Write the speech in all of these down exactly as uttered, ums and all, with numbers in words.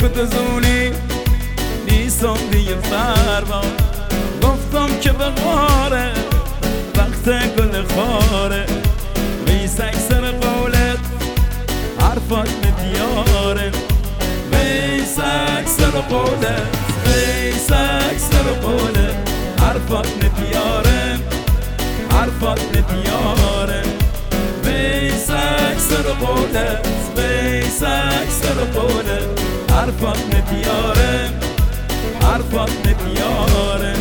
کد زونی نیستم دیگه فرما، گفتم که به غاره وقت گل خاره، ویسک سر قولت حرفات ندیاره، ویسک سر قولت ویسک سر قولت حرفات ندیاره، حرفات ندیاره، ویسک سر قولت ویسک سر قولت حرفات ندیاره، حرفات ندیاره.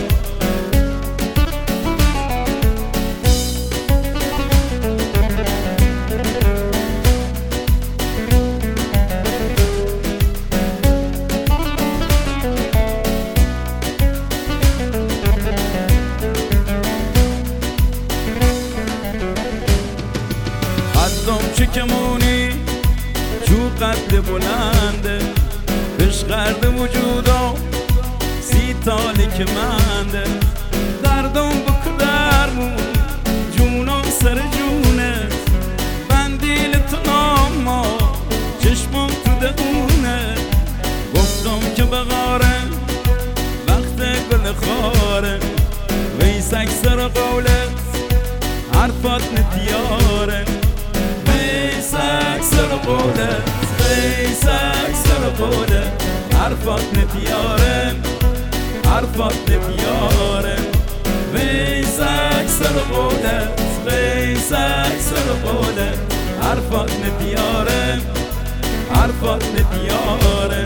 شکمونی چو قد بلنده بشغرد وجودم سی تالی که منده، دردم بکن درمون جونم سر جونت، بندیل تو ناما چشمم تو دهونه، گفتم که بغاره وقت گل خاره، ویسک سر قولت حرفات ندیاره، ویسک سر قولت ویسک سر قولت حرفات ندیاره، حرفات ندیاره، ویسک سر قولت ویسک سر قولت حرفات ندیاره، حرفات ندیاره.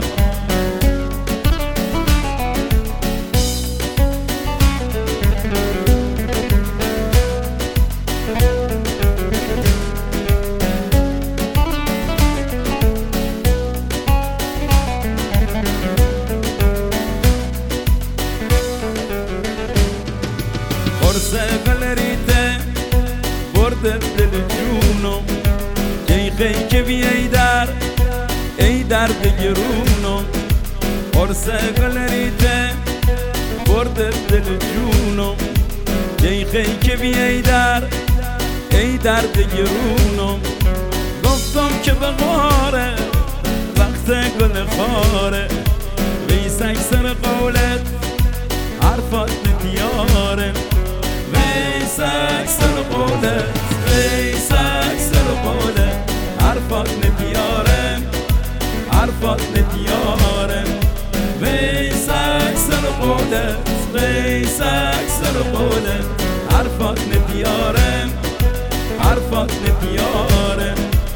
قلریته برده دل جونم، کی خی که بی ای در ای درد گرونم، قرص قلریته برده دل جونم، کی خی که بی ای در ای درد گرونم، گفتم که به غاره وقت گل خاره، ویسک سر قولت حرفات ندیاره، ویسک سر قولت ویسک سر قولت حرفات ندیاره، حرفات ندیاره، ویسک سر قولت ویسک سر قولت حرفات ندیاره، حرفات ندیاره.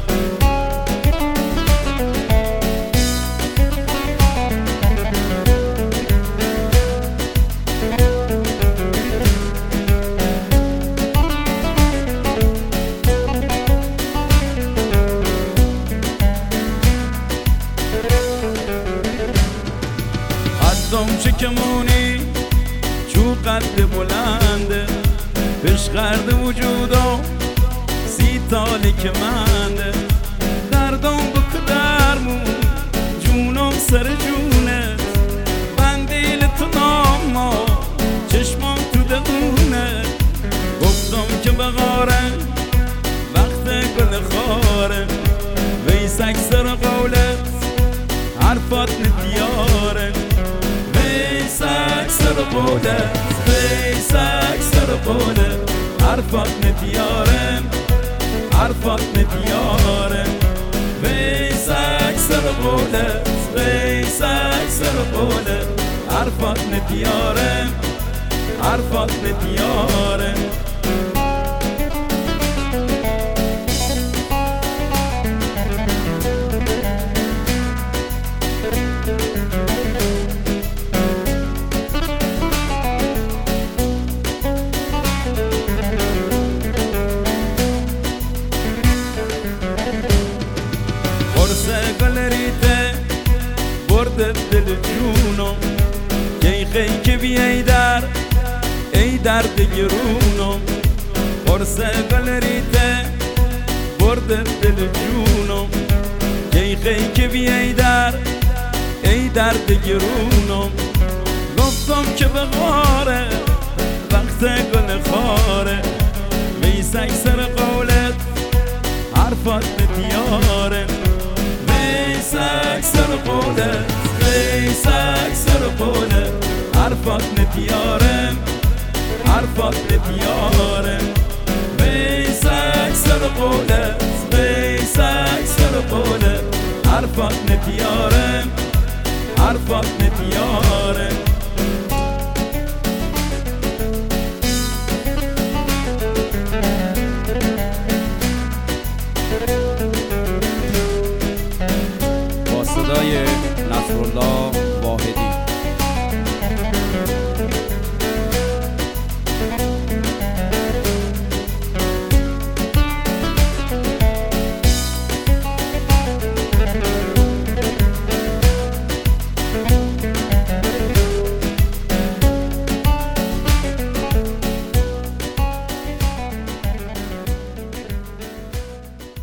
شکمونی چو قد بلنده بشغرد وجودم سی تالی که منده، دردم بکن درمون جونم سر جونت، بندیل تو ناما چشمم تو دهونه، گفتم که بغاره وقت گل خاره، ویسک سر قولت حرفات ندیاره، ویسک سر قولت ویسک سر قولت حرفات ندیاره، حرفات ندیاره، ویسک سر قولت ویسک سر قولت حرفات ندیاره، حرفات ندیاره. قلریته برده دل جونم، کی خی که بی ای در ای درد گرونم، قرص قلریته برده دل جونم، کی خی که بی ای در ای درد گرونم، گفتم که به غاره وقت گل خاره، ویسک سر قولت حرفات ندیاره، ویسک سر قولت ويسك سرقوله عرفك نتيارم عرفك نتيارم ويسك سرقوله ويسك سرقوله عرفك نتيارم عرفك نتيارم